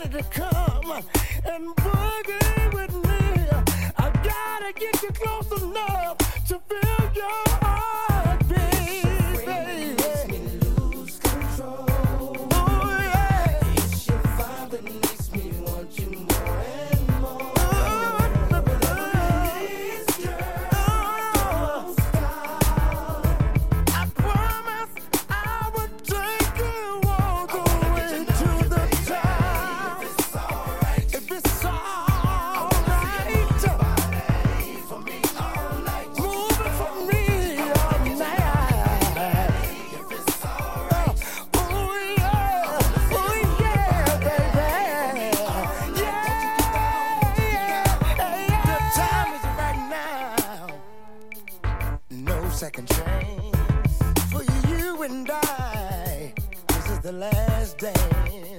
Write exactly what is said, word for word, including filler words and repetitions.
to come and boogie with me. I gotta get you close enough to feel your heartbeat, baby. Makes me lose control. Oh yeah. It's your vibe that makes me want you more and more. Oh, please, girl, don't stop. I promise I would take you all the way to the top. If it's alright, if it's alright, for me all night, move it for me all night. If it's alright, oh yeah, oh yeah, baby, yeah, yeah. The time is right now. No second chance for you and I. This is the last dance.